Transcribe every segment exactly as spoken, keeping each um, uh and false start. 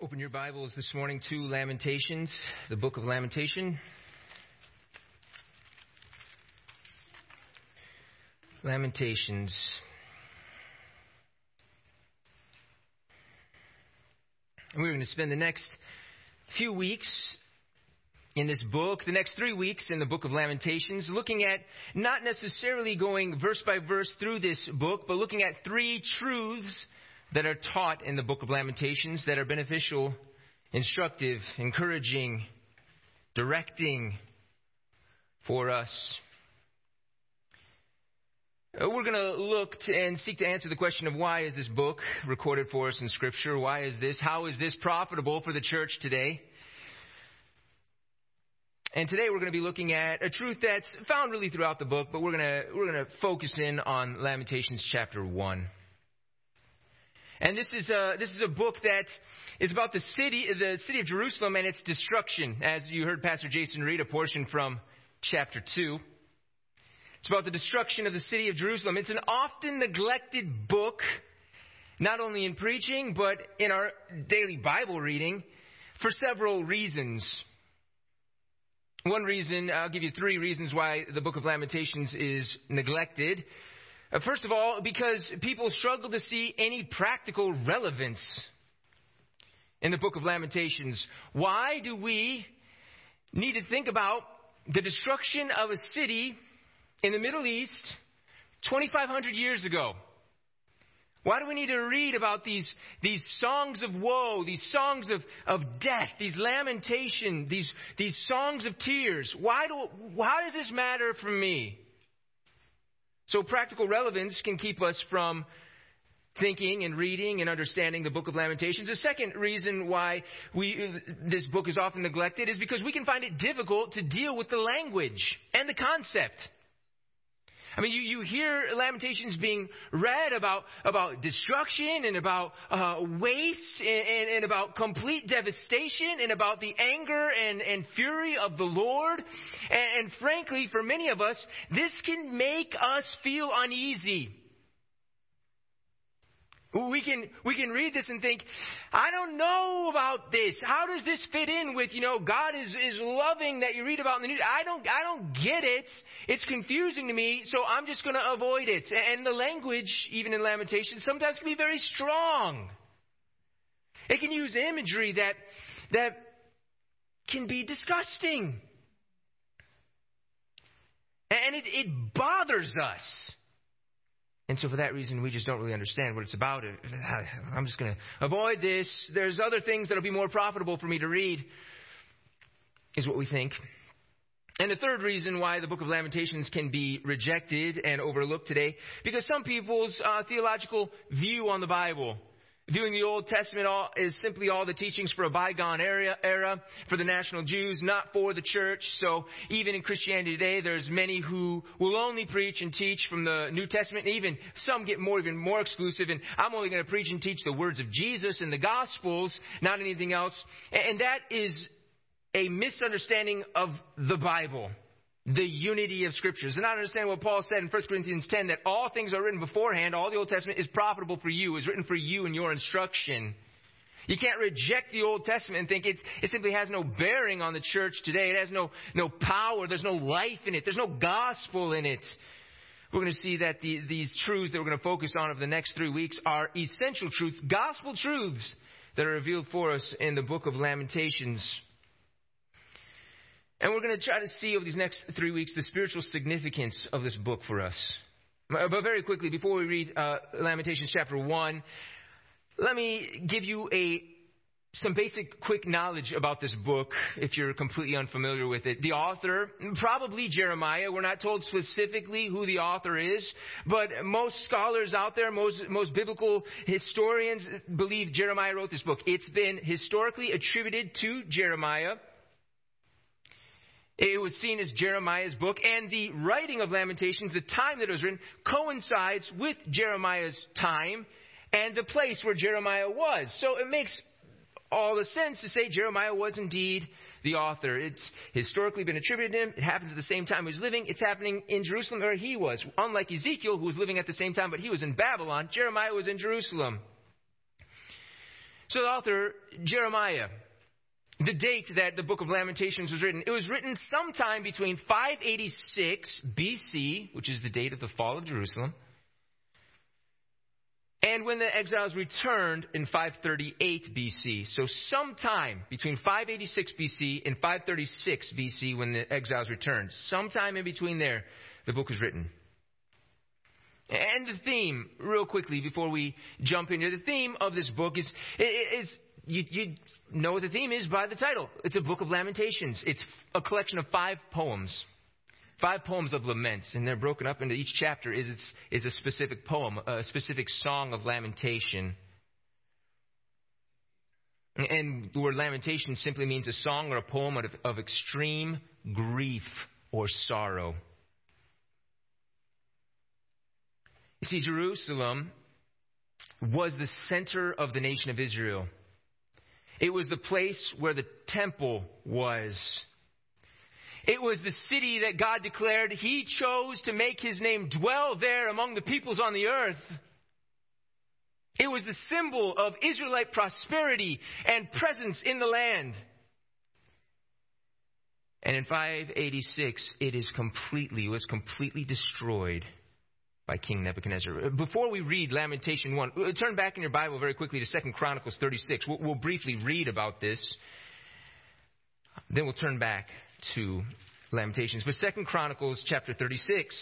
Open your Bibles this morning to Lamentations, the book of Lamentation. Lamentations. And we're going to spend the next few weeks in this book, the next three weeks in the book of Lamentations, looking at not necessarily going verse by verse through this book, but looking at three truths that are taught in the book of Lamentations that are beneficial, instructive, encouraging, directing for us. We're going to look to and seek to answer the question of why is this book recorded for us in Scripture? Why is this? How is this profitable for the church today? And today we're going to be looking at a truth that's found really throughout the book, but we're going to we're going to focus in on Lamentations chapter one. And this is a this is a book that is about the city the city of Jerusalem and its destruction. As you heard Pastor Jason read a portion from chapter two. It's about the destruction of the city of Jerusalem. It's an often neglected book, not only in preaching, but in our daily Bible reading, for several reasons. One reason, I'll give you three reasons why the book of Lamentations is neglected. Uh, first of all, because people struggle to see any practical relevance in the book of Lamentations. Why do we need to think about the destruction of a city in the Middle East twenty-five hundred years ago? Why do we need to read about these, these songs of woe, these songs of, of death, these lamentation, these, these songs of tears? Why do, why does this matter for me? So practical relevance can keep us from thinking and reading and understanding the book of Lamentations. The second reason why we this book is often neglected is because we can find it difficult to deal with the language and the concept. I mean, you, you hear Lamentations being read about, about destruction and about uh, waste and, and, and about complete devastation and about the anger and, and fury of the Lord. And, and frankly, for many of us, this can make us feel uneasy. We can we can read this and think, I don't know about this. How does this fit in with, you know, God is, is loving that you read about in the news? I don't I don't get it. It's confusing to me, so I'm just going to avoid it. And the language, even in Lamentations, sometimes can be very strong. It can use imagery that that can be disgusting. And it, it bothers us. And so for that reason, we just don't really understand what it's about. I'm just going to avoid this. There's other things that will be more profitable for me to read, is what we think. And the third reason why the book of Lamentations can be rejected and overlooked today, because some people's uh, theological view on the Bible, viewing the Old Testament all, is simply all the teachings for a bygone era, era, for the national Jews, not for the church. So even in Christianity today, there's many who will only preach and teach from the New Testament. And even some get more, even more exclusive. And I'm only going to preach and teach the words of Jesus and the Gospels, not anything else. And that is a misunderstanding of the Bible. The unity of Scriptures. And I understand what Paul said in First Corinthians ten, that all things are written beforehand. All the Old Testament is profitable for you, is written for you and your instruction. You can't reject the Old Testament and think it, it simply has no bearing on the church today. It has no, no power. There's no life in it. There's no gospel in it. We're going to see that the, these truths that we're going to focus on over the next three weeks are essential truths, gospel truths that are revealed for us in the book of Lamentations. And we're going to try to see over these next three weeks the spiritual significance of this book for us. But very quickly, before we read uh, Lamentations chapter one, let me give you a some basic quick knowledge about this book, if you're completely unfamiliar with it. The author, probably Jeremiah. We're not told specifically who the author is, but most scholars out there, most, most biblical historians believe Jeremiah wrote this book. It's been historically attributed to Jeremiah. It was seen as Jeremiah's book, and the writing of Lamentations, the time that it was written, coincides with Jeremiah's time and the place where Jeremiah was. So it makes all the sense to say Jeremiah was indeed the author. It's historically been attributed to him. It happens at the same time he was living. It's happening in Jerusalem where he was. Unlike Ezekiel, who was living at the same time, but he was in Babylon, Jeremiah was in Jerusalem. So So the author, Jeremiah, the date that the book of Lamentations was written, it was written sometime between five eighty-six B C, which is the date of the fall of Jerusalem, and when the exiles returned in five thirty-eight B C. So sometime between five eighty-six B C and five thirty-six B C when the exiles returned. Sometime in between there, the book was written. And the theme, real quickly before we jump into the theme of this book is, is you, you know what the theme is by the title. It's a book of Lamentations. It's a collection of five poems. Five poems of laments, and they're broken up into each chapter is it's, is a specific poem, a specific song of lamentation. And the word lamentation simply means a song or a poem of, of extreme grief or sorrow. You see, Jerusalem was the center of the nation of Israel. It was the place where the temple was. It was the city that God declared He chose to make His name dwell there among the peoples on the earth. It was the symbol of Israelite prosperity and presence in the land. And in five eighty-six, it is completely, was completely destroyed by King Nebuchadnezzar. Before we read Lamentation one, turn back in your Bible very quickly to Second Chronicles thirty-six. We'll, we'll briefly read about this. Then we'll turn back to Lamentations. But Second Chronicles chapter thirty-six.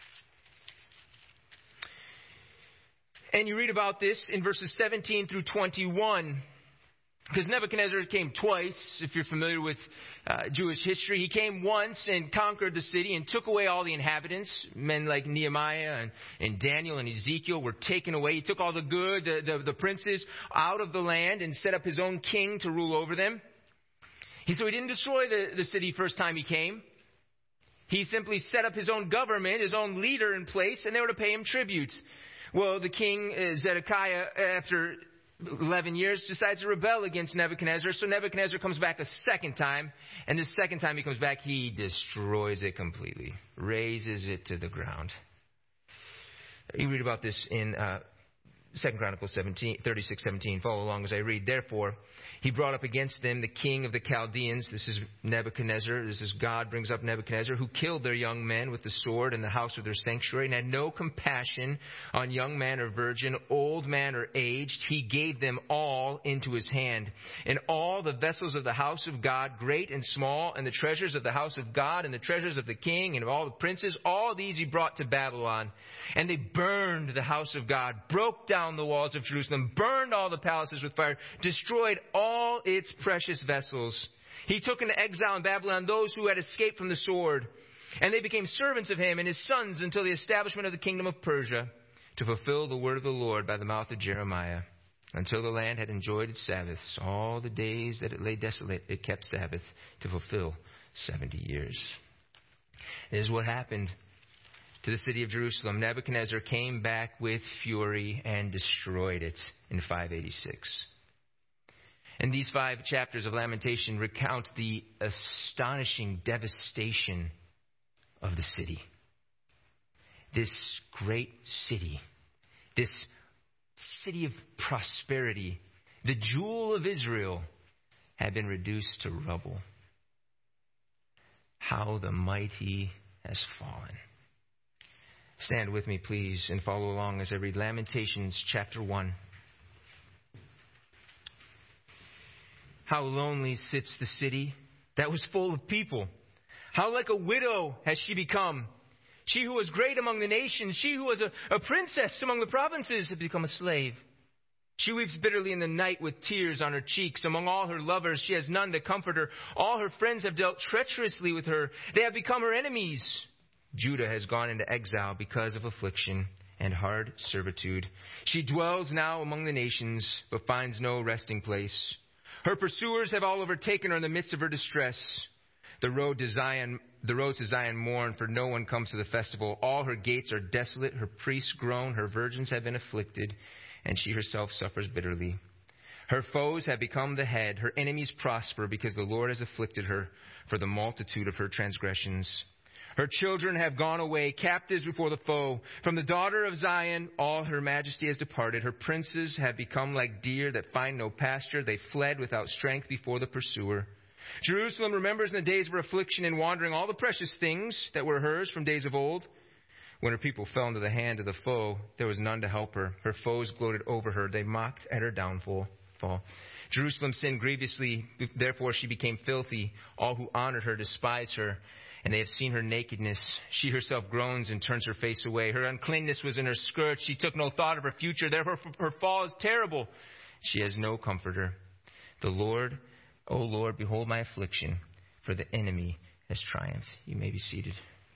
And you read about this in verses seventeen through twenty-one. Because Nebuchadnezzar came twice, if you're familiar with uh, Jewish history. He came once and conquered the city and took away all the inhabitants. Men like Nehemiah and, and Daniel and Ezekiel were taken away. He took all the good, the, the, the princes out of the land and set up his own king to rule over them. He, so he didn't destroy the, the city first time he came. He simply set up his own government, his own leader in place, and they were to pay him tribute. Well, the king, uh, Zedekiah, after eleven years, decides to rebel against Nebuchadnezzar. So Nebuchadnezzar comes back a second time. And the second time he comes back, he destroys it completely. Razes it to the ground. You read about this in uh, Second Chronicles thirty-six seventeen. Follow along as I read. Therefore, he brought up against them the king of the Chaldeans. This is Nebuchadnezzar. This is God brings up Nebuchadnezzar, who killed their young men with the sword in the house of their sanctuary and had no compassion on young man or virgin, old man or aged. He gave them all into his hand. And all the vessels of the house of God, great and small, and the treasures of the house of God, and the treasures of the king, and of all the princes, all these he brought to Babylon. And they burned the house of God, broke down the walls of Jerusalem, burned all the palaces with fire, destroyed all all its precious vessels. He took into exile in Babylon those who had escaped from the sword, and they became servants of him and his sons until the establishment of the kingdom of Persia, to fulfill the word of the Lord by the mouth of Jeremiah. Until the land had enjoyed its Sabbaths, all the days that it lay desolate, it kept Sabbath to fulfill seventy years. This is what happened to the city of Jerusalem. Nebuchadnezzar came back with fury and destroyed it in five eighty-six. And these five chapters of Lamentation recount the astonishing devastation of the city. This great city, this city of prosperity, the jewel of Israel, had been reduced to rubble. How the mighty has fallen. Stand with me, please, and follow along as I read Lamentations chapter one. How lonely sits the city that was full of people. How like a widow has she become. She who was great among the nations, she who was a, a princess among the provinces, has become a slave. She weeps bitterly in the night with tears on her cheeks. Among all her lovers, she has none to comfort her. All her friends have dealt treacherously with her. They have become her enemies. Judah has gone into exile because of affliction and hard servitude. She dwells now among the nations, but finds no resting place. Her pursuers have all overtaken her in the midst of her distress. The road to Zion, the roads to Zion mourn, for no one comes to the festival. All her gates are desolate. Her priests groan. Her virgins have been afflicted, and she herself suffers bitterly. Her foes have become the head. Her enemies prosper because the Lord has afflicted her for the multitude of her transgressions. Her children have gone away, captives before the foe. From the daughter of Zion, all her majesty has departed. Her princes have become like deer that find no pasture. They fled without strength before the pursuer. Jerusalem remembers in the days of her affliction and wandering all the precious things that were hers from days of old. When her people fell into the hand of the foe, there was none to help her. Her foes gloated over her. They mocked at her downfall. Fall. Jerusalem sinned grievously, therefore she became filthy. All who honored her despised her, and they have seen her nakedness. She herself groans and turns her face away. Her uncleanness was in her skirts. She took no thought of her future. Therefore her fall is terrible. She has no comforter. The Lord, O Lord, behold my affliction, for the enemy has triumphed. You may be seated.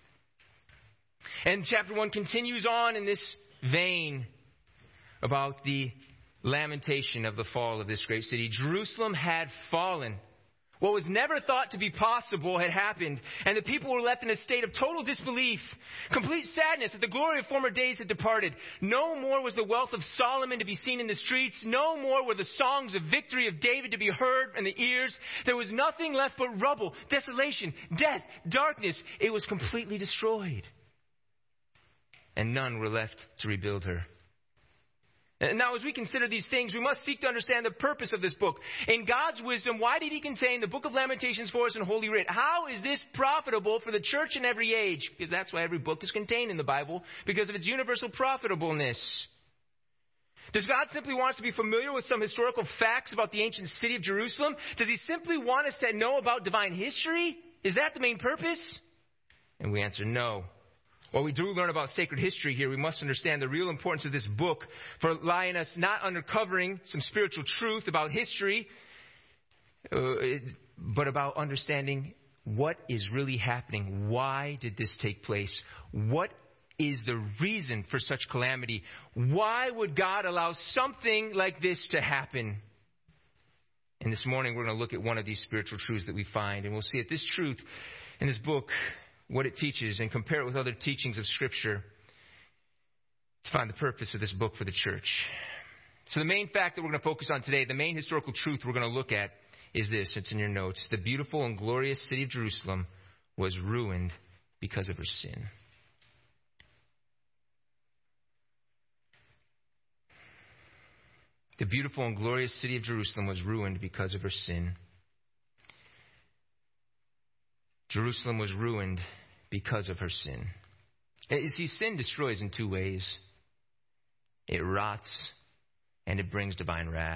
And chapter one continues on in this vein about the lamentation of the fall of this great city. Jerusalem had fallen. What was never thought to be possible had happened, and the people were left in a state of total disbelief, complete sadness that the glory of former days had departed. No more was the wealth of Solomon to be seen in the streets. No more were the songs of victory of David to be heard in the ears. There was nothing left but rubble, desolation, death, darkness. It was completely destroyed. And none were left to rebuild her. And now, as we consider these things, we must seek to understand the purpose of this book. In God's wisdom, why did He contain the book of Lamentations for us in Holy Writ? How is this profitable for the church in every age? Because that's why every book is contained in the Bible, because of its universal profitableness. Does God simply want us to be familiar with some historical facts about the ancient city of Jerusalem? Does He simply want us to know about divine history? Is that the main purpose? And we answer no. While we do learn about sacred history here, we must understand the real importance of this book for allowing us not uncovering some spiritual truth about history, uh, but about understanding what is really happening. Why did this take place? What is the reason for such calamity? Why would God allow something like this to happen? And this morning we're going to look at one of these spiritual truths that we find, and we'll see that this truth in this book, what it teaches, and compare it with other teachings of Scripture to find the purpose of this book for the church. So the main fact that we're going to focus on today, the main historical truth we're going to look at is this. It's in your notes. The beautiful and glorious city of Jerusalem was ruined because of her sin. The beautiful and glorious city of Jerusalem was ruined because of her sin. Jerusalem was ruined because of her sin. You see, sin destroys in two ways. It rots and it brings divine wrath.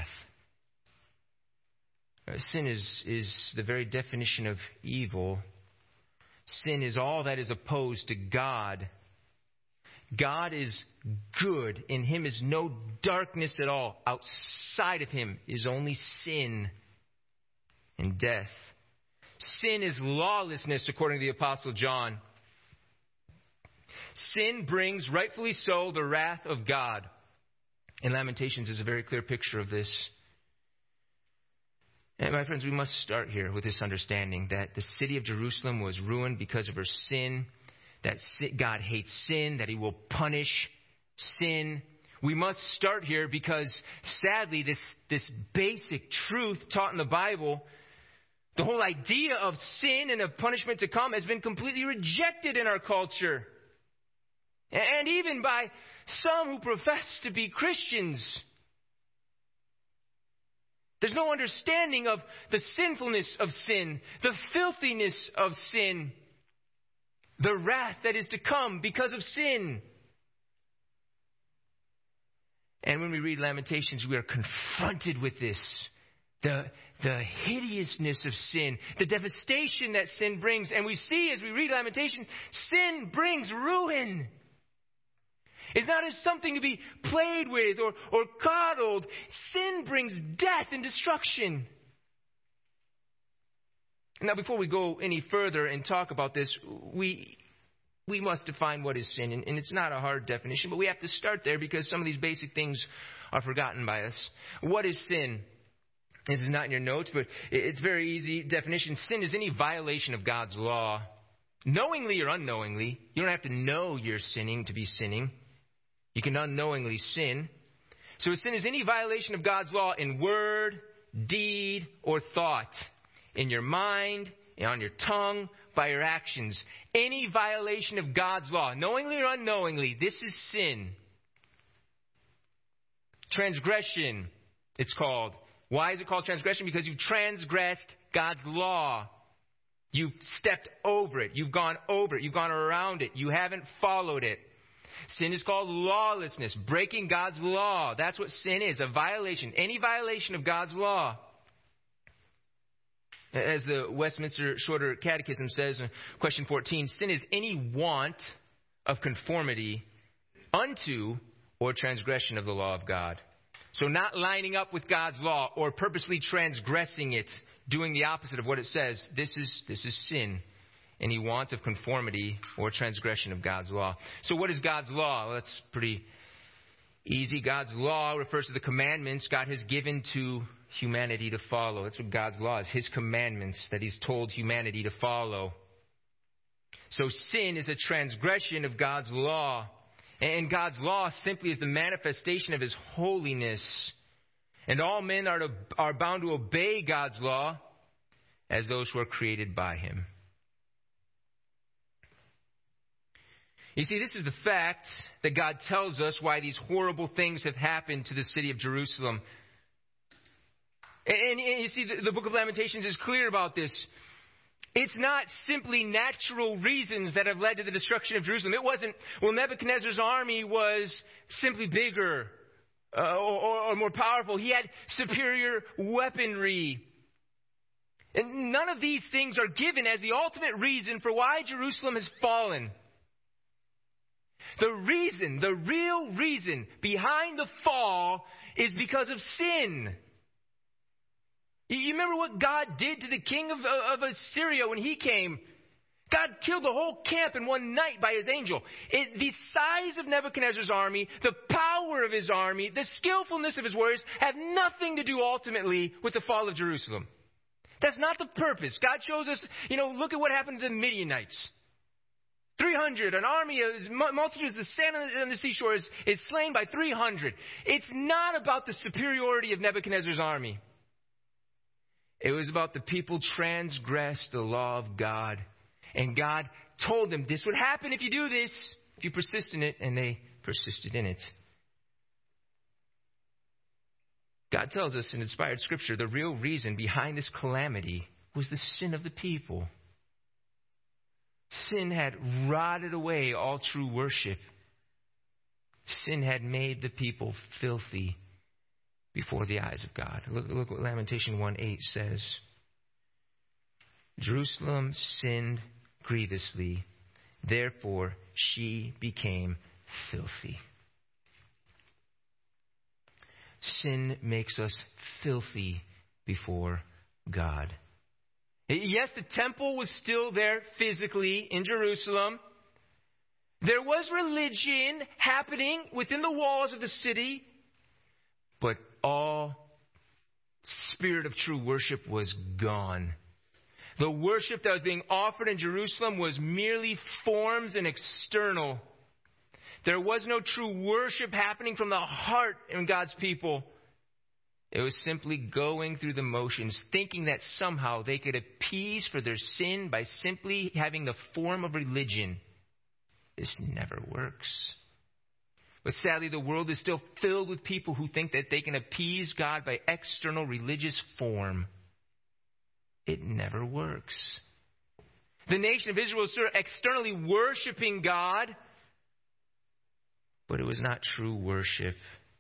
Sin is, is the very definition of evil. Sin is all that is opposed to God. God is good. In Him is no darkness at all. Outside of Him is only sin and death. Sin is lawlessness, according to the Apostle John. Sin brings, rightfully so, the wrath of God. And Lamentations is a very clear picture of this. And my friends, we must start here with this understanding that the city of Jerusalem was ruined because of her sin, that God hates sin, that He will punish sin. We must start here because, sadly, this, this basic truth taught in the Bible, the whole idea of sin and of punishment to come, has been completely rejected in our culture. And even by some who profess to be Christians. There's no understanding of the sinfulness of sin, the filthiness of sin, the wrath that is to come because of sin. And when we read Lamentations, we are confronted with this. The, the hideousness of sin, the devastation that sin brings. And we see as we read Lamentations, sin brings ruin. It's not as something to be played with or, or coddled. Sin brings death and destruction. Now, before we go any further and talk about this, we we must define what is sin. And, and it's not a hard definition, but we have to start there because some of these basic things are forgotten by us. What is sin? This is not in your notes, but it's very easy definition. Sin is any violation of God's law, knowingly or unknowingly. You don't have to know you're sinning to be sinning. You can unknowingly sin. So sin is any violation of God's law in word, deed, or thought. In your mind, on your tongue, by your actions. Any violation of God's law, knowingly or unknowingly, this is sin. Transgression, it's called. Why is it called transgression? Because you've transgressed God's law. You've stepped over it. You've gone over it. You've gone around it. You haven't followed it. Sin is called lawlessness, breaking God's law. That's what sin is, a violation. Any violation of God's law. As the Westminster Shorter Catechism says in question fourteen, sin is any want of conformity unto or transgression of the law of God. So not lining up with God's law or purposely transgressing it, doing the opposite of what it says. This is this is sin. Any want of conformity or transgression of God's law. So what is God's law? Well, that's pretty easy. God's law refers to the commandments God has given to humanity to follow. That's what God's law is. His commandments that He's told humanity to follow. So sin is a transgression of God's law. And God's law simply is the manifestation of His holiness. And all men are, to, are bound to obey God's law as those who are created by Him. You see, this is the fact that God tells us why these horrible things have happened to the city of Jerusalem. And, and you see, the, the book of Lamentations is clear about this. It's not simply natural reasons that have led to the destruction of Jerusalem. It wasn't, well, Nebuchadnezzar's army was simply bigger uh, or, or more powerful. He had superior weaponry. And none of these things are given as the ultimate reason for why Jerusalem has fallen. The reason, the real reason behind the fall is because of sin. You remember what God did to the king of, of Assyria when he came? God killed the whole camp in one night by His angel. It, the size of Nebuchadnezzar's army, the power of his army, the skillfulness of his warriors have nothing to do ultimately with the fall of Jerusalem. That's not the purpose. God shows us, you know, look at what happened to the Midianites. three hundred, an army as multitudes as the sand on the seashore is, is slain by three hundred. It's not about the superiority of Nebuchadnezzar's army. It was about the people transgressed the law of God. And God told them this would happen if you do this, if you persist in it, and they persisted in it. God tells us in inspired Scripture the real reason behind this calamity was the sin of the people. Sin had rotted away all true worship. Sin had made the people filthy before the eyes of God. Look, look what Lamentation one eight says. Jerusalem sinned grievously, therefore she became filthy. Sin makes us filthy before God. Yes, the temple was still there physically in Jerusalem. There was religion happening within the walls of the city, but all spirit of true worship was gone. The worship that was being offered in Jerusalem was merely forms and external. There was no true worship happening from the heart in God's people. It was simply going through the motions, thinking that somehow they could appease for their sin by simply having the form of religion. This never works. But sadly, the world is still filled with people who think that they can appease God by external religious form. It never works. The nation of Israel was sort of externally worshiping God, but it was not true worship.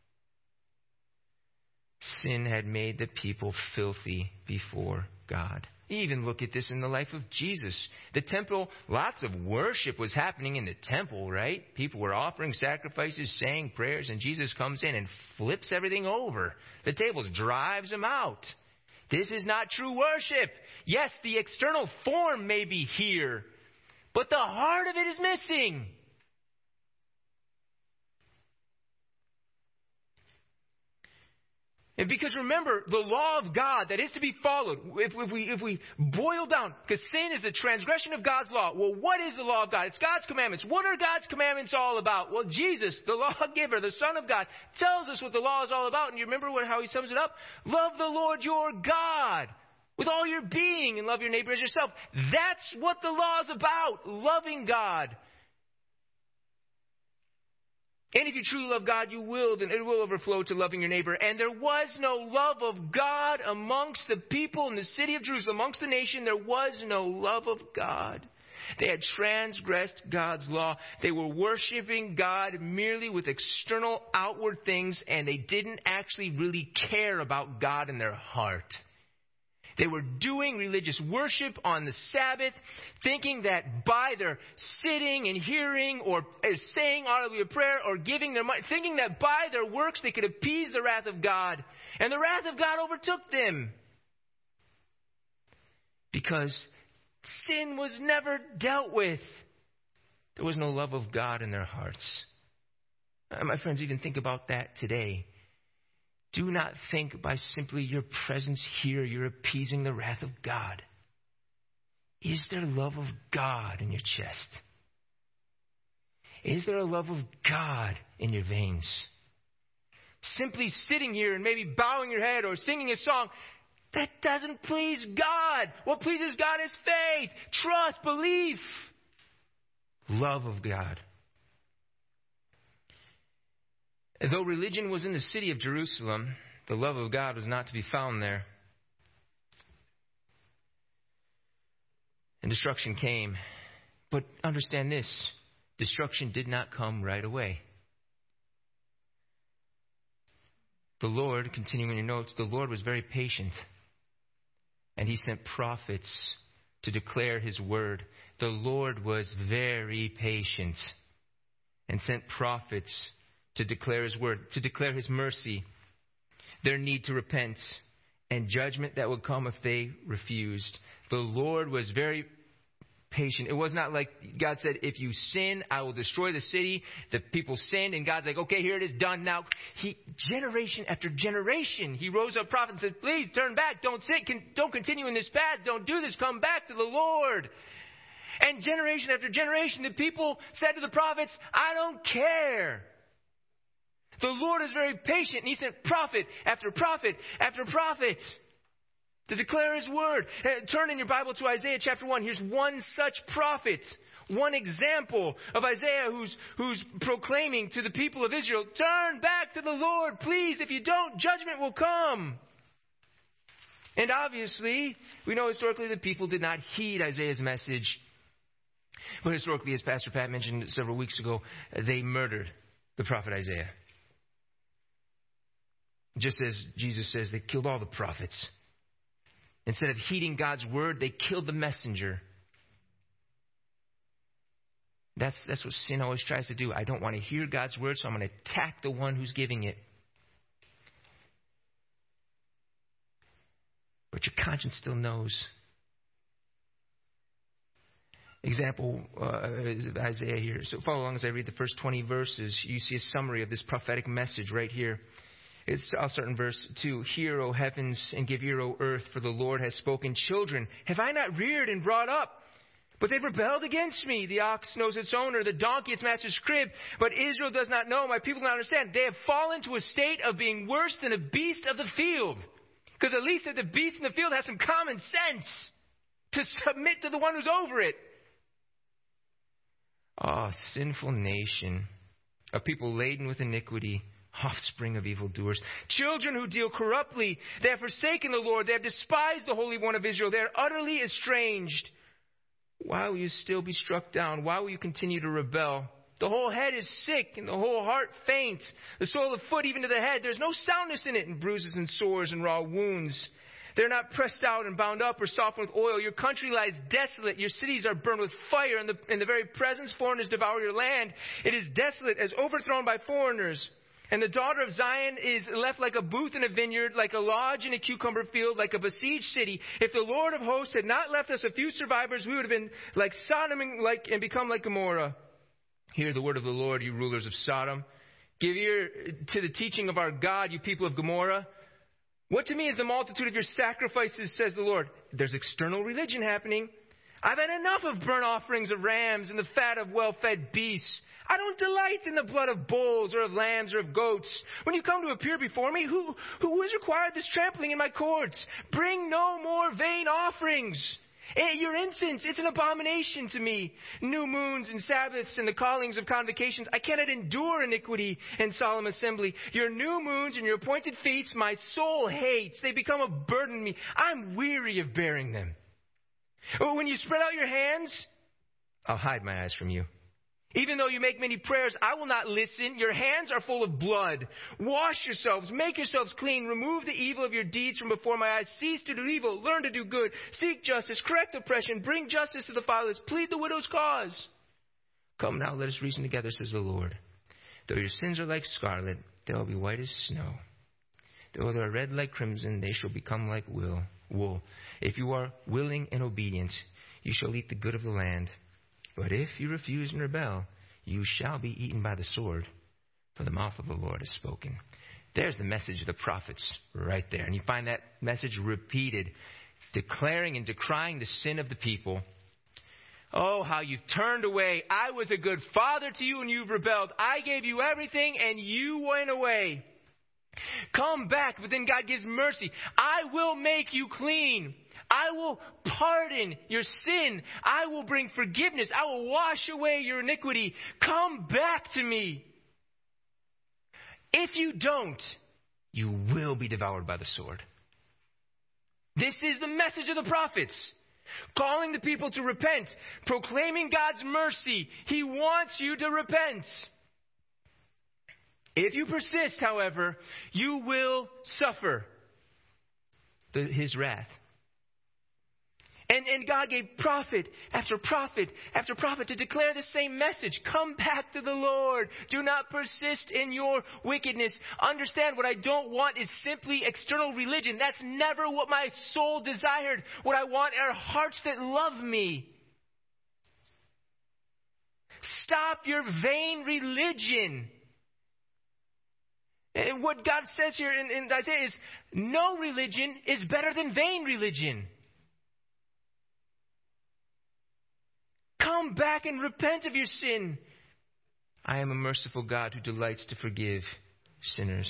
Sin had made the people filthy before God. You even look at this in the life of Jesus. The temple, lots of worship was happening in the temple, right? People were offering sacrifices, saying prayers, and Jesus comes in and flips everything over. The tables, drives them out. This is not true worship. Yes, the external form may be here, but the heart of it is missing. And because remember, the law of God that is to be followed, if, if we if we boil down, because sin is the transgression of God's law. Well, what is the law of God? It's God's commandments. What are God's commandments all about? Well, Jesus, the lawgiver, the Son of God, tells us what the law is all about. And you remember what, how He sums it up? Love the Lord your God with all your being, and love your neighbor as yourself. That's what the law is about, loving God. And if you truly love God, you will, then it will overflow to loving your neighbor. And there was no love of God amongst the people in the city of Jerusalem, amongst the nation. There was no love of God. They had transgressed God's law. They were worshiping God merely with external, outward things, and they didn't actually really care about God in their heart. They were doing religious worship on the Sabbath, thinking that by their sitting and hearing or saying audibly a prayer or giving their money, thinking that by their works they could appease the wrath of God. And the wrath of God overtook them. Because sin was never dealt with. There was no love of God in their hearts. My friends, even think about that today. Do not think by simply your presence here, you're appeasing the wrath of God. Is there love of God in your chest? Is there a love of God in your veins? Simply sitting here and maybe bowing your head or singing a song, that doesn't please God. What pleases God is faith, trust, belief, love of God. Though religion was in the city of Jerusalem, the love of God was not to be found there. And destruction came. But understand this, destruction did not come right away. The Lord, continuing your notes, the Lord was very patient. And he sent prophets to declare his word. The Lord was very patient and sent prophets to declare his word, to declare his mercy, their need to repent, and judgment that would come if they refused. The Lord was very patient. It was not like God said, if you sin, I will destroy the city. The people sinned, and God's like, okay, here it is, done now. He, generation after generation, he rose up prophets and said, please turn back, don't sin, don't continue in this path, don't do this, come back to the Lord. And generation after generation, the people said to the prophets, I don't care. The Lord is very patient, and he sent prophet after prophet after prophet to declare his word. Turn in your Bible to Isaiah chapter one. Here's one such prophet, one example of Isaiah who's, who's proclaiming to the people of Israel, turn back to the Lord, please. If you don't, judgment will come. And obviously, we know historically the people did not heed Isaiah's message. But historically, as Pastor Pat mentioned several weeks ago, they murdered the prophet Isaiah. Just as Jesus says, they killed all the prophets. Instead of heeding God's word, they killed the messenger. That's, that's what sin always tries to do. I don't want to hear God's word, so I'm going to attack the one who's giving it. But your conscience still knows. Example uh, is Isaiah here. So follow along as I read the first twenty verses. You see a summary of this prophetic message right here. It's, I'll start in verse two. Hear, O heavens, and give ear, O earth, for the Lord has spoken. Children, have I not reared and brought up? But they've rebelled against me. The ox knows its owner, the donkey its master's crib. But Israel does not know, my people do not understand. They have fallen to a state of being worse than a beast of the field. Because at least the beast in the field has some common sense to submit to the one who's over it. Ah, oh, sinful nation, a people laden with iniquity, offspring of evildoers, children who deal corruptly. They have forsaken the Lord. They have despised the Holy One of Israel. They are utterly estranged. Why will you still be struck down? Why will you continue to rebel? The whole head is sick and the whole heart faint. The sole of the foot even to the head. There's no soundness in it, and bruises and sores and raw wounds. They're not pressed out and bound up or softened with oil. Your country lies desolate. Your cities are burned with fire. In the, in the very presence, foreigners devour your land. It is desolate, as overthrown by foreigners. And the daughter of Zion is left like a booth in a vineyard, like a lodge in a cucumber field, like a besieged city. If the Lord of hosts had not left us a few survivors, we would have been like Sodom and, like, and become like Gomorrah. Hear the word of the Lord, you rulers of Sodom. Give ear to the teaching of our God, you people of Gomorrah. What to me is the multitude of your sacrifices, says the Lord. There's external religion happening. I've had enough of burnt offerings of rams and the fat of well-fed beasts. I don't delight in the blood of bulls or of lambs or of goats. When you come to appear before me, who, who has required this trampling in my courts? Bring no more vain offerings. Your incense, it's an abomination to me. New moons and Sabbaths and the callings of convocations. I cannot endure iniquity and solemn assembly. Your new moons and your appointed feasts, my soul hates. They become a burden to me. I'm weary of bearing them. When you spread out your hands, I'll hide my eyes from you. Even though you make many prayers, I will not listen. Your hands are full of blood. Wash yourselves. Make yourselves clean. Remove the evil of your deeds from before my eyes. Cease to do evil. Learn to do good. Seek justice. Correct oppression. Bring justice to the fatherless. Plead the widow's cause. Come now, let us reason together, says the Lord. Though your sins are like scarlet, they will be white as snow. Though they are red like crimson, they shall become like wool. wool. If you are willing and obedient, you shall eat the good of the land. But if you refuse and rebel, you shall be eaten by the sword, for the mouth of the Lord has spoken. There's the message of the prophets right there. And you find that message repeated, declaring and decrying the sin of the people. Oh, how you've turned away. I was a good father to you and you've rebelled. I gave you everything and you went away. Come back, but then God gives mercy. I will make you clean. I will pardon your sin. I will bring forgiveness. I will wash away your iniquity. Come back to me. If you don't, you will be devoured by the sword. This is the message of the prophets. Calling the people to repent. Proclaiming God's mercy. He wants you to repent. If you persist, however, you will suffer the, his wrath. And, and God gave prophet after prophet after prophet to declare the same message. Come back to the Lord. Do not persist in your wickedness. Understand, what I don't want is simply external religion. That's never what my soul desired. What I want are hearts that love me. Stop your vain religion. And what God says here in, in Isaiah is, no religion is better than vain religion. Come back and repent of your sin. I am a merciful God who delights to forgive sinners.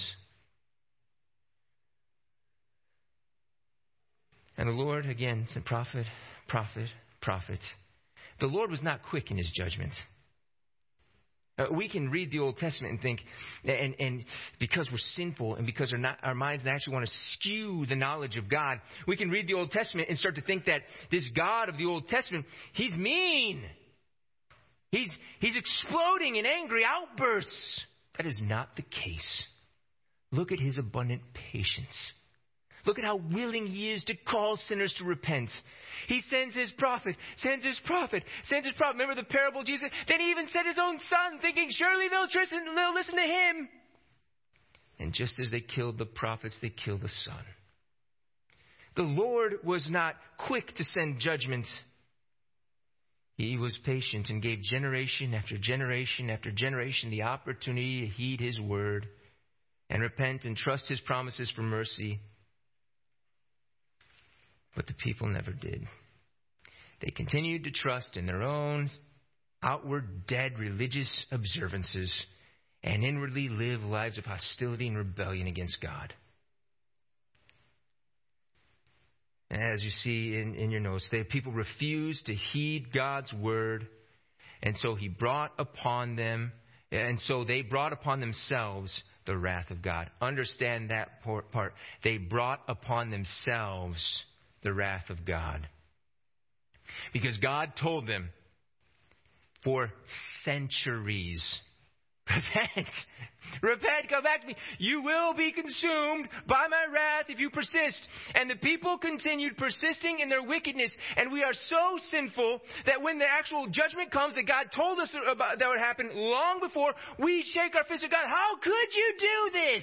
And the Lord, again, said, prophet, prophet, prophet. The Lord was not quick in his judgment. Uh, we can read the Old Testament and think, and, and because we're sinful and because our, not, our minds naturally want to skew the knowledge of God, we can read the Old Testament and start to think that this God of the Old Testament, he's mean. He's, he's exploding in angry outbursts. That is not the case. Look at his abundant patience. Look at how willing he is to call sinners to repent. He sends his prophet, sends his prophet, sends his prophet. Remember the parable of Jesus? Then he even sent his own son, thinking surely they'll listen, they'll listen to him. And just as they killed the prophets, they killed the son. The Lord was not quick to send judgment. He was patient and gave generation after generation after generation the opportunity to heed his word and repent and trust his promises for mercy. But the people never did. They continued to trust in their own outward dead religious observances and inwardly live lives of hostility and rebellion against God. And as you see in, in your notes, the people refused to heed God's word, and so he brought upon them, and so they brought upon themselves the wrath of God. Understand that part. They brought upon themselves the wrath of God. Because God told them for centuries, repent, repent, come back to me. You will be consumed by my wrath if you persist. And the people continued persisting in their wickedness. And we are so sinful that when the actual judgment comes that God told us about that would happen long before, we shake our fist at God. How could you do this?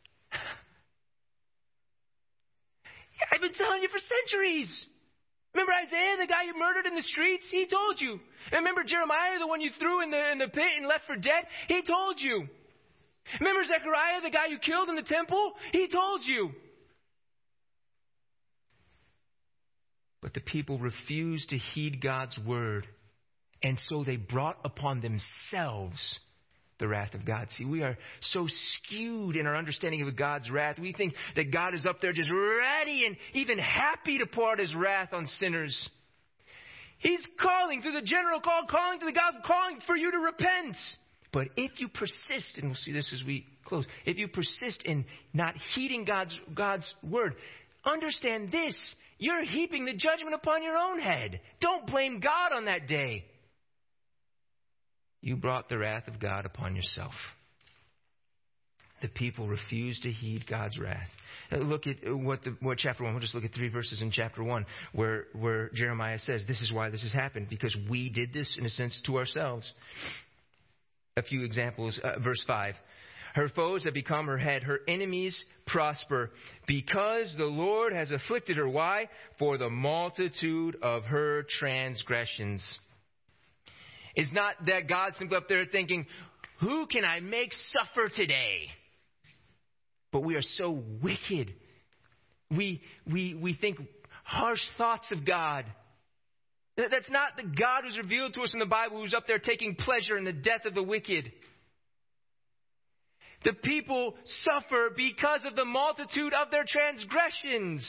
I've been telling you for centuries. Remember Isaiah, the guy you murdered in the streets? He told you. And remember Jeremiah, the one you threw in the, in the pit and left for dead? He told you. Remember Zechariah, the guy you killed in the temple? He told you. But the people refused to heed God's word, and so they brought upon themselves the wrath of God. See, we are so skewed in our understanding of God's wrath. We think that God is up there just ready and even happy to pour out his wrath on sinners. He's calling through the general call, calling to the gospel, calling for you to repent. But if you persist, and we'll see this as we close, if you persist in not heeding God's, God's word, understand this, you're heaping the judgment upon your own head. Don't blame God on that day. You brought the wrath of God upon yourself. The people refused to heed God's wrath. Look at what the, what chapter one. We'll just look at three verses in chapter one where, where Jeremiah says, this is why this has happened, because we did this, in a sense, to ourselves. A few examples. Uh, verse five. Her foes have become her head. Her enemies prosper because the Lord has afflicted her. Why? For the multitude of her transgressions. It's not that God's simply up there thinking, who can I make suffer today? But we are so wicked. We, we, we think harsh thoughts of God. That's not the God who's revealed to us in the Bible, who's up there taking pleasure in the death of the wicked. The people suffer because of the multitude of their transgressions.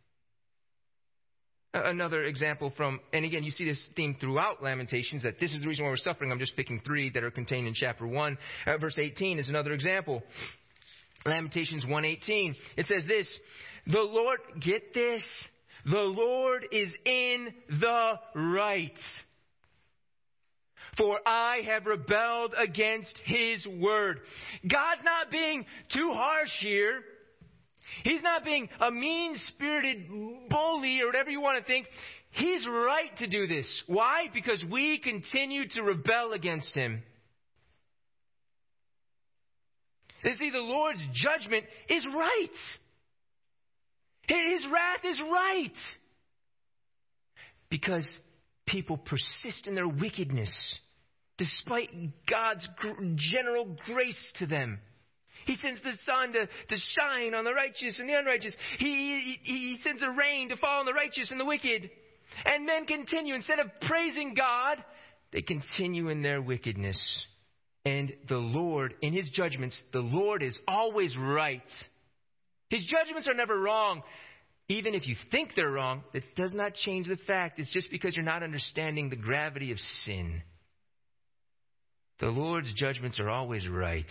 Another example from, and again, you see this theme throughout Lamentations, that this is the reason why we're suffering. I'm just picking three that are contained in chapter one. Uh, verse eighteen is another example. Lamentations one eighteen. It says this, the Lord, get this, the Lord is in the right. For I have rebelled against his word. God's not being too harsh here. He's not being a mean-spirited bully or whatever you want to think. He's right to do this. Why? Because we continue to rebel against him. You see, the Lord's judgment is right. His wrath is right. Because people persist in their wickedness despite God's general grace to them. He sends the sun to, to shine on the righteous and the unrighteous. He, he, he sends the rain to fall on the righteous and the wicked. And men continue. Instead of praising God, they continue in their wickedness. And the Lord, in his judgments, the Lord is always right. His judgments are never wrong. Even if you think they're wrong, that does not change the fact. It's just because you're not understanding the gravity of sin. The Lord's judgments are always right.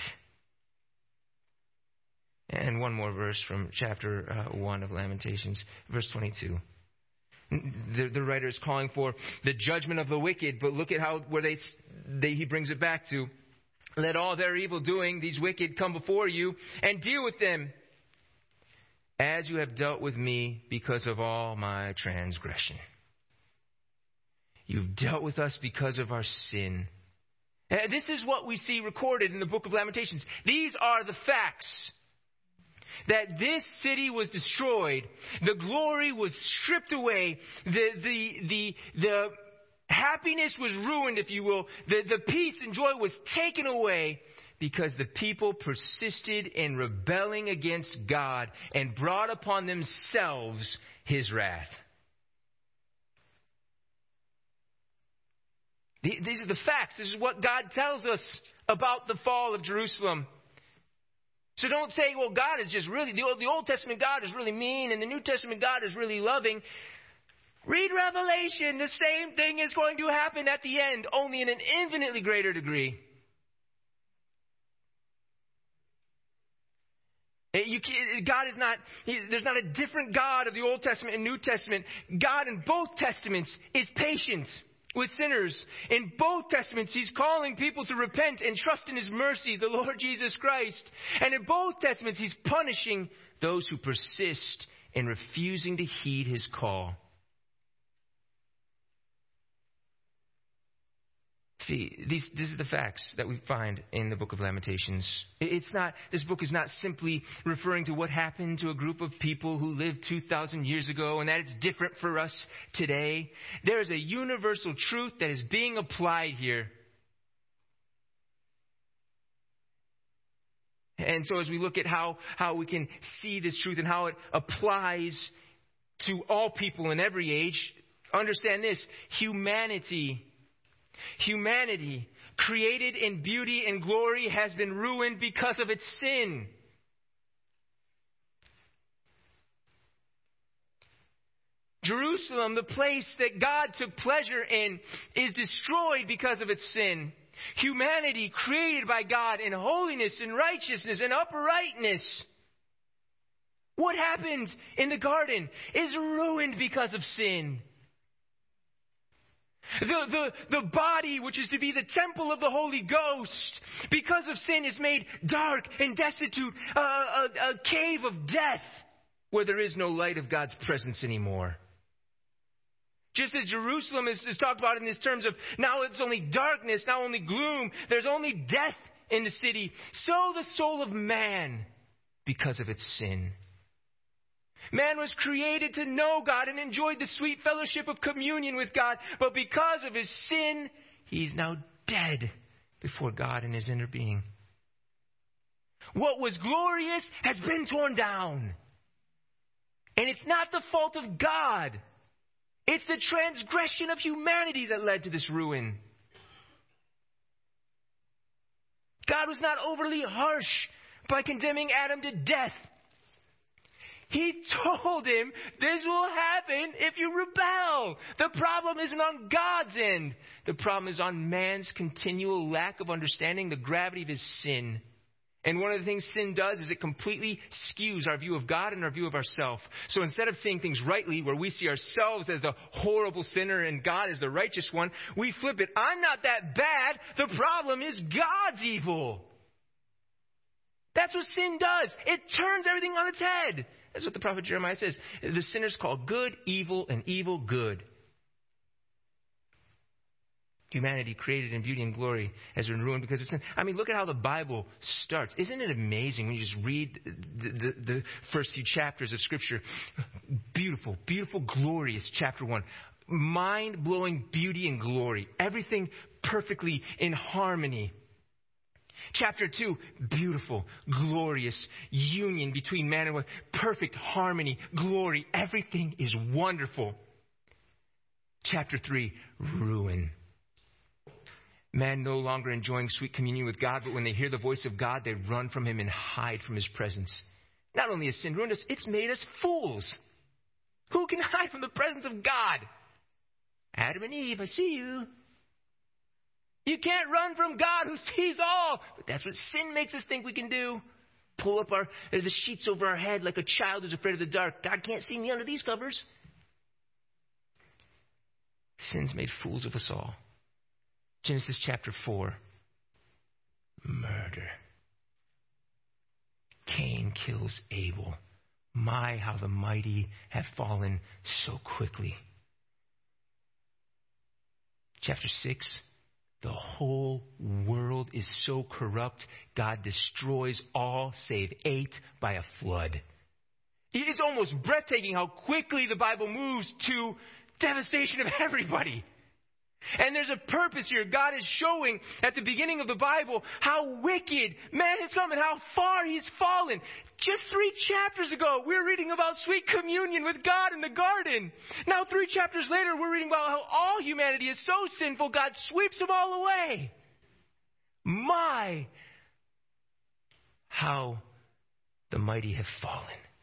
And one more verse from chapter uh, one of Lamentations, verse twenty-two. The, the writer is calling for the judgment of the wicked, but look at how where they, they he brings it back to. Let all their evil doing, these wicked, come before you and deal with them as you have dealt with me because of all my transgression. You've dealt with us because of our sin. And this is what we see recorded in the book of Lamentations. These are the facts. That this city was destroyed. The glory was stripped away. The, the, the, the happiness was ruined, if you will. The, the peace and joy was taken away because the people persisted in rebelling against God and brought upon themselves his wrath. These are the facts. This is what God tells us about the fall of Jerusalem. So don't say, well, God is just really, the Old, the Old Testament God is really mean and the New Testament God is really loving. Read Revelation. The same thing is going to happen at the end, only in an infinitely greater degree. You, God is not, he, there's not a different God of the Old Testament and New Testament. God in both Testaments is patient with sinners. In both Testaments, he's calling people to repent and trust in his mercy, the Lord Jesus Christ. And in both Testaments, he's punishing those who persist in refusing to heed his call. See, these, these are the facts that we find in the book of Lamentations. It's not, this book is not simply referring to what happened to a group of people who lived two thousand years ago and that it's different for us today. There is a universal truth that is being applied here. And so as we look at how, how we can see this truth and how it applies to all people in every age. Understand this, humanity, humanity created in beauty and glory has been ruined because of its sin. Jerusalem, the place that God took pleasure in, is destroyed because of its sin. Humanity created by God in holiness and righteousness and uprightness. What happened in the garden is ruined because of sin. The, the, the body, which is to be the temple of the Holy Ghost, because of sin is made dark and destitute, a, a, a cave of death where there is no light of God's presence anymore. Just as Jerusalem is, is talked about in these terms of now it's only darkness, now only gloom, there's only death in the city, so the soul of man because of its sin. Man was created to know God and enjoyed the sweet fellowship of communion with God, but because of his sin, he's now dead before God in his inner being. What was glorious has been torn down. And it's not the fault of God. It's the transgression of humanity that led to this ruin. God was not overly harsh by condemning Adam to death. He told him this will happen if you rebel. The problem isn't on God's end. The problem is on man's continual lack of understanding the gravity of his sin. And one of the things sin does is it completely skews our view of God and our view of ourselves. So instead of seeing things rightly, where we see ourselves as the horrible sinner and God as the righteous one, we flip it. I'm not that bad. The problem is God's evil. That's what sin does. It turns everything on its head. That's what the prophet Jeremiah says. The sinner's called good, evil, and evil good. Humanity created in beauty and glory has been ruined because of sin. I mean, look at how the Bible starts. Isn't it amazing when you just read the, the, the first few chapters of Scripture? Beautiful, beautiful, glorious chapter one. Mind-blowing beauty and glory. Everything perfectly in harmony. Chapter two, beautiful, glorious union between man and wife. Perfect harmony, glory. Everything is wonderful. Chapter three, ruin. Man no longer enjoying sweet communion with God, but when they hear the voice of God, they run from him and hide from his presence. Not only has sin ruined us, it's made us fools. Who can hide from the presence of God? Adam and Eve, I see you. You can't run from God who sees all. But that's what sin makes us think we can do. Pull up our the sheets over our head like a child who's afraid of the dark. God can't see me under these covers. Sin's made fools of us all. Genesis chapter four. Murder. Cain kills Abel. My, how the mighty have fallen so quickly. Chapter six. The whole world is so corrupt, God destroys all save eight by a flood. It's almost breathtaking how quickly the Bible moves to devastation of everybody. And there's a purpose here. God is showing at the beginning of the Bible how wicked man has come and how far he's fallen. Just three chapters ago, we were reading about sweet communion with God in the garden. Now, three chapters later, we're reading about how all humanity is so sinful, God sweeps them all away. My, how the mighty have fallen.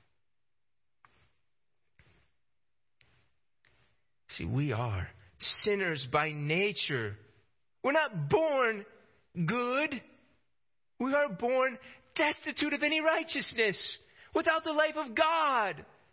See, we are sinners by nature. We're not born good. We are born destitute of any righteousness, without the life of God.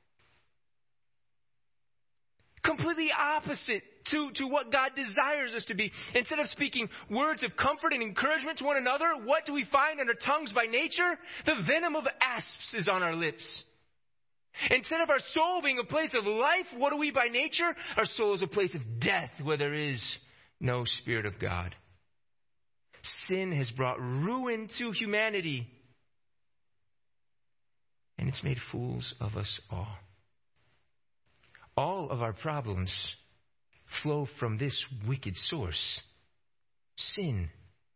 Completely opposite to, to what God desires us to be. Instead of speaking words of comfort and encouragement to one another, what do we find on our tongues by nature? The venom of asps is on our lips. Instead of our soul being a place of life, what are we by nature? Our soul is a place of death where there is no Spirit of God. Sin has brought ruin to humanity. And it's made fools of us all. All of our problems flow from this wicked source, sin.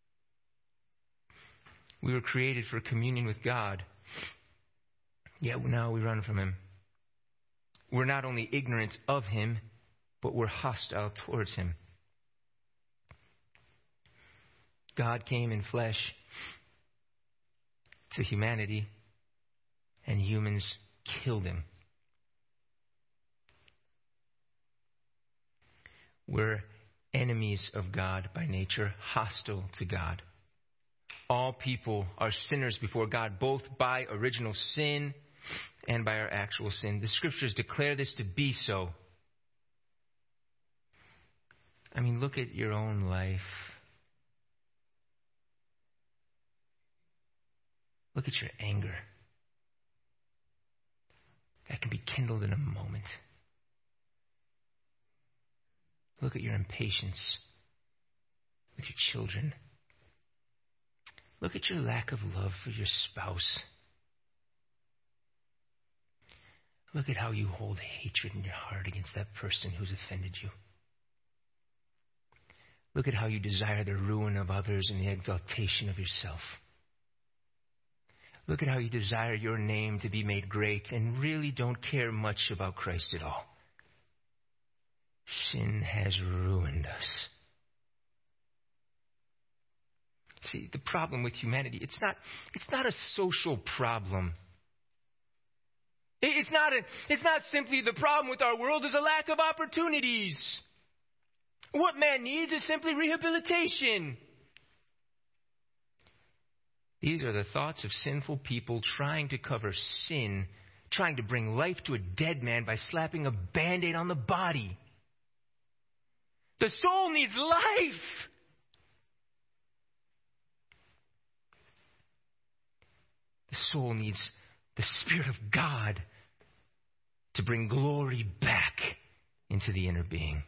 We were created for communion with God. Yet now we run from him. we're not only ignorant of him, but we're hostile towards him. God came in flesh to humanity, and humans killed him. We're enemies of God by nature, hostile to God. All people are sinners before God, both by original sin and by our actual sin. The scriptures declare this to be so. I mean, look at your own life. Look at your anger. That can be kindled in a moment. Look at your impatience with your children. Look at your lack of love for your spouse. Look at how you hold hatred in your heart against that person who's offended you. Look at how you desire the ruin of others and the exaltation of yourself. Look at how you desire your name to be made great and really don't care much about Christ at all. Sin has ruined us. See, the problem with humanity, it's not, it's not a social problem. It's not, a, it's not simply the problem with our world is a lack of opportunities. What man needs is simply rehabilitation. These are the thoughts of sinful people trying to cover sin, trying to bring life to a dead man by slapping a Band-Aid on the body. The soul needs life. The soul needs the Spirit of God to bring glory back into the inner being.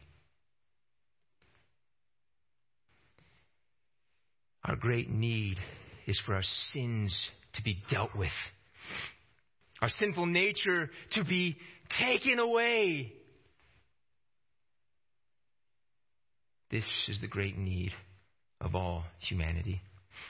Our great need is for our sins to be dealt with. Our sinful nature to be taken away. This is the great need of all humanity.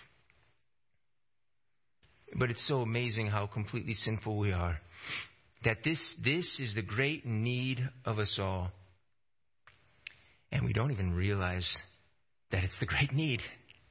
But it's so amazing how completely sinful we are. That this, this is the great need of us all. And we don't even realize that it's the great need.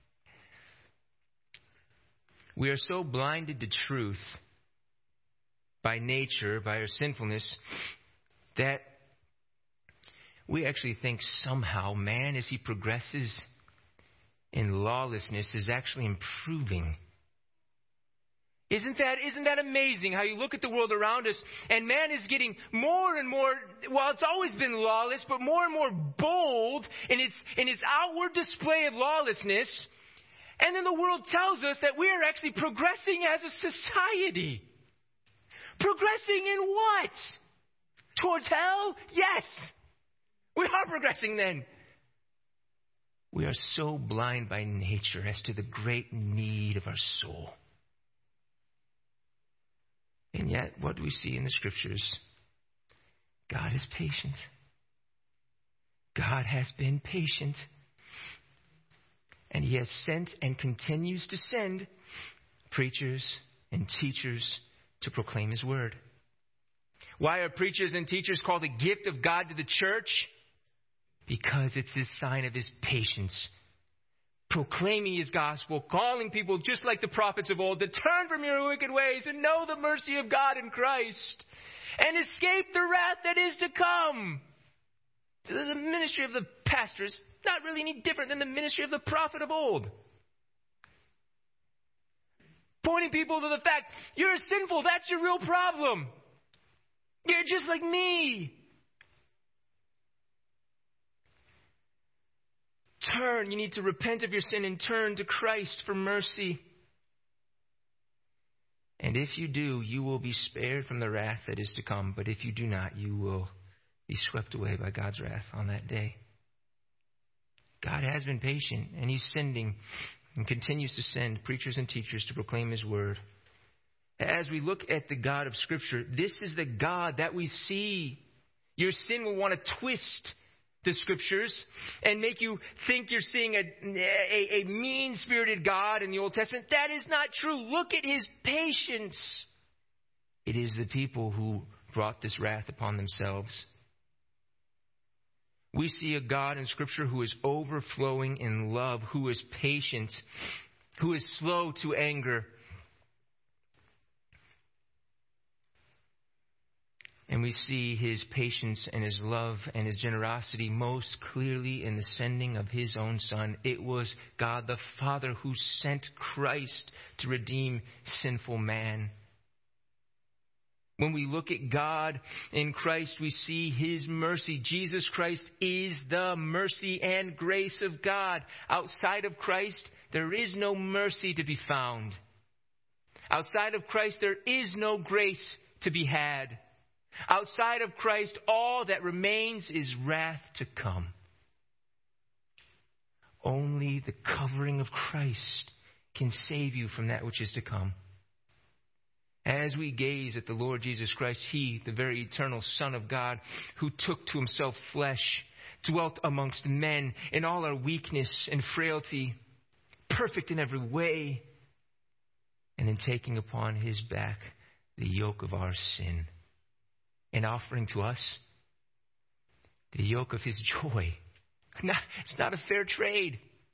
We are so blinded to truth by nature, by our sinfulness, that we actually think somehow man, as he progresses in lawlessness, is actually improving. Isn't that, isn't that amazing how you look at the world around us and man is getting more and more, well, it's always been lawless, but more and more bold in its, in its outward display of lawlessness. And then the world tells us that we are actually progressing as a society. Progressing in what? Towards hell? Yes. We are progressing then. We are so blind by nature as to the great need of our soul. And yet, what do we see in the scriptures? God is patient. God has been patient. And he has sent and continues to send preachers and teachers to proclaim his word. Why are preachers and teachers called a gift of God to the church? Because it's his sign of his patience. Proclaiming his gospel, calling people just like the prophets of old to turn from your wicked ways and know the mercy of God in Christ and escape the wrath that is to come. The ministry of the pastor is not really any different than the ministry of the prophet of old. Pointing people to the fact, you're sinful, that's your real problem. You're just like me. Turn. You need to repent of your sin and turn to Christ for mercy. And if you do, you will be spared from the wrath that is to come. But if you do not, you will be swept away by God's wrath on that day. God has been patient, and he's sending and continues to send preachers and teachers to proclaim his word. As we look at the God of Scripture, this is the God that we see. Your sin will want to twist the Scriptures and make you think you're seeing a, a, a mean-spirited God in the Old Testament. That is not true. Look at his patience. It is the people who brought this wrath upon themselves. We see a God in Scripture who is overflowing in love, who is patient, who is slow to anger. And we see his patience and his love and his generosity most clearly in the sending of his own Son. It was God the Father who sent Christ to redeem sinful man. When we look at God in Christ, we see his mercy. Jesus Christ is the mercy and grace of God. Outside of Christ, there is no mercy to be found. Outside of Christ, there is no grace to be had. Outside of Christ, all that remains is wrath to come. Only the covering of Christ can save you from that which is to come. As we gaze at the Lord Jesus Christ, he, the very eternal Son of God, who took to himself flesh, dwelt amongst men in all our weakness and frailty, perfect in every way, and in taking upon his back the yoke of our sin, and offering to us the yoke of his joy. Not, it's not a fair trade.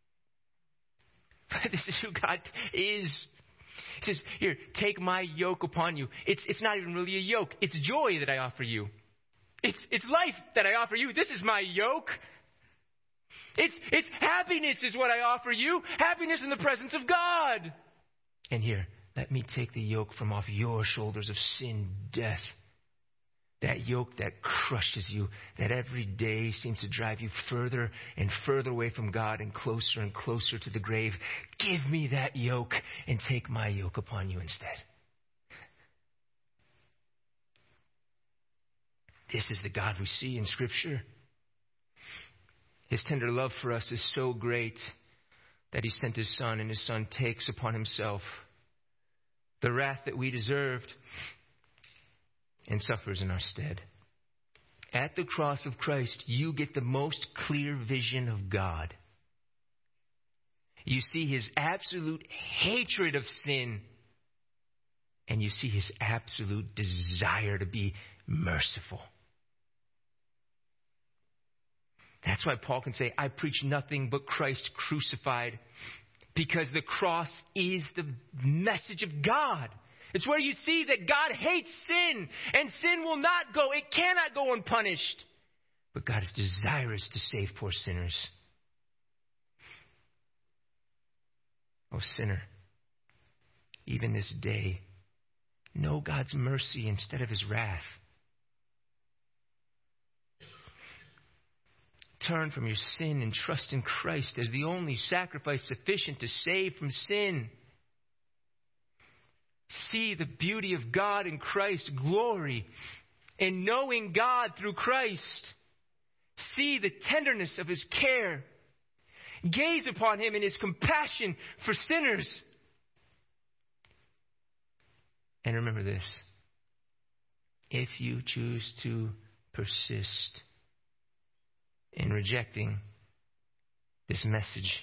But this is who God is. He says, here, take my yoke upon you. It's, it's not even really a yoke. It's joy that I offer you. It's, it's life that I offer you. This is my yoke. It's, it's happiness is what I offer you. Happiness in the presence of God. And here, let me take the yoke from off your shoulders of sin, death. That yoke that crushes you, that every day seems to drive you further and further away from God and closer and closer to the grave. Give me that yoke and take my yoke upon you instead. This is the God we see in Scripture. His tender love for us is so great that he sent his Son, and his Son takes upon himself the wrath that we deserved and suffers in our stead. At the cross of Christ, you get the most clear vision of God. You see his absolute hatred of sin, and you see his absolute desire to be merciful. That's why Paul can say, I preach nothing but Christ crucified, because the cross is the message of God. It's where you see that God hates sin, and sin will not go, it cannot go unpunished. But God is desirous to save poor sinners. Oh, sinner, even this day, know God's mercy instead of his wrath. Turn from your sin and trust in Christ as the only sacrifice sufficient to save from sin. See the beauty of God in Christ, glory in knowing God through Christ. See the tenderness of his care. Gaze upon him in his compassion for sinners. And remember this. If you choose to persist in rejecting this message,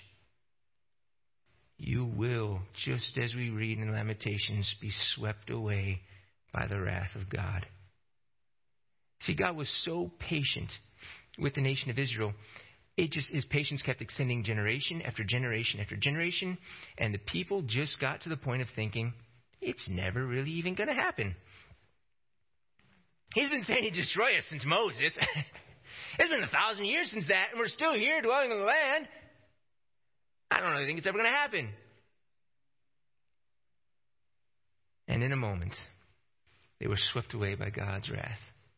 you will, just as we read in Lamentations, be swept away by the wrath of God. See, God was so patient with the nation of Israel. It just, his patience kept extending generation after generation after generation. And the people just got to the point of thinking, it's never really even going to happen. He's been saying he'd destroy us since Moses. It's been a thousand years since that, and we're still here dwelling in the land. I don't really think it's ever going to happen. And in a moment, they were swept away by God's wrath.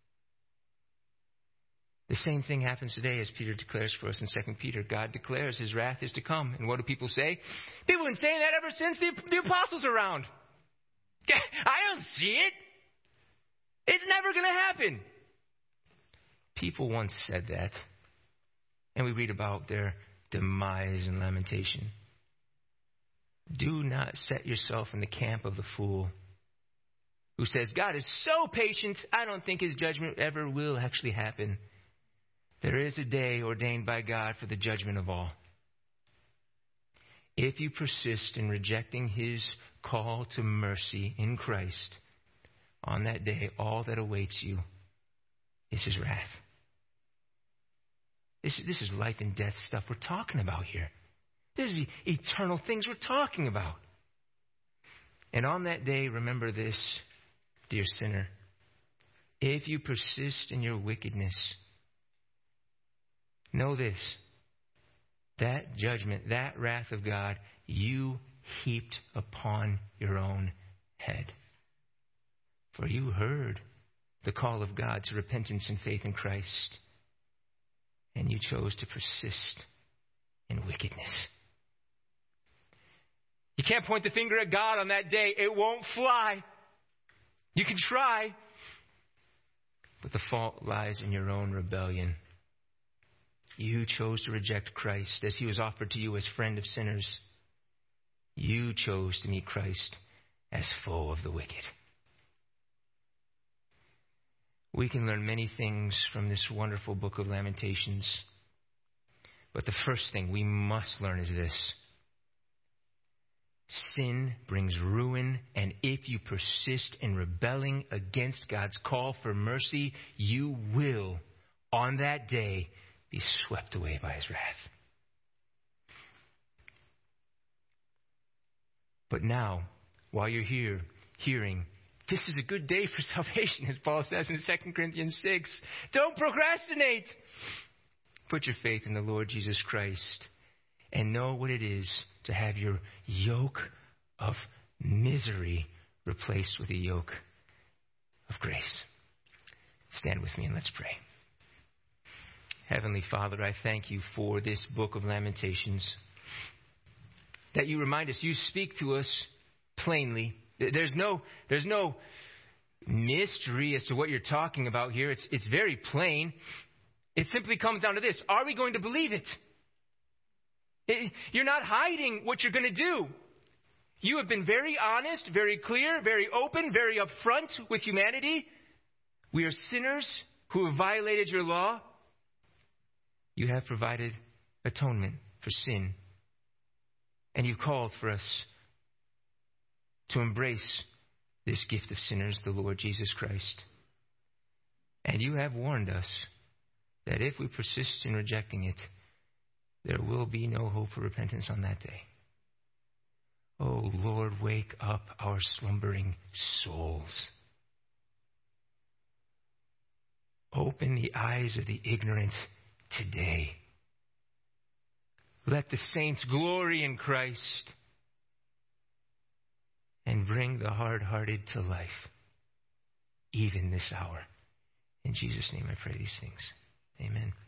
The same thing happens today, as Peter declares for us in Second Peter. God declares his wrath is to come. And what do people say? People have been saying that ever since the, the apostles are around. I don't see it. It's never going to happen. People once said that. And we read about their demise in Lamentation. Do not set yourself in the camp of the fool who says, God is so patient, I don't think his judgment ever will actually happen. There is a day ordained by God for the judgment of all. If you persist in rejecting his call to mercy in Christ, on that day, all that awaits you is his wrath. This, this is life and death stuff we're talking about here. This is eternal things we're talking about. And on that day, remember this, dear sinner. If you persist in your wickedness, know this, that judgment, that wrath of God, you heaped upon your own head. For you heard the call of God to repentance and faith in Christ, and you chose to persist in wickedness. You can't point the finger at God on that day. It won't fly. You can try, but the fault lies in your own rebellion. You chose to reject Christ as he was offered to you as friend of sinners. You chose to meet Christ as foe of the wicked. We can learn many things from this wonderful book of Lamentations. But the first thing we must learn is this. Sin brings ruin, and if you persist in rebelling against God's call for mercy, you will, on that day, be swept away by his wrath. But now, while you're here, hearing, this is a good day for salvation, as Paul says in Second Corinthians six. Don't procrastinate. Put your faith in the Lord Jesus Christ and know what it is to have your yoke of misery replaced with a yoke of grace. Stand with me and let's pray. Heavenly Father, I thank you for this book of Lamentations. That you remind us, you speak to us plainly. There's no, there's no mystery as to what you're talking about here. It's, it's very plain. It simply comes down to this. Are we going to believe it? it you're not hiding what you're going to do. You have been very honest, very clear, very open, very upfront with humanity. We are sinners who have violated your law. You have provided atonement for sin. And you called for us to embrace this gift of sinners, the Lord Jesus Christ. And you have warned us that if we persist in rejecting it, there will be no hope for repentance on that day. Oh Lord, wake up our slumbering souls. Open the eyes of the ignorant today. Let the saints glory in Christ and bring the hard-hearted to life, even this hour. In Jesus' name I pray these things. Amen.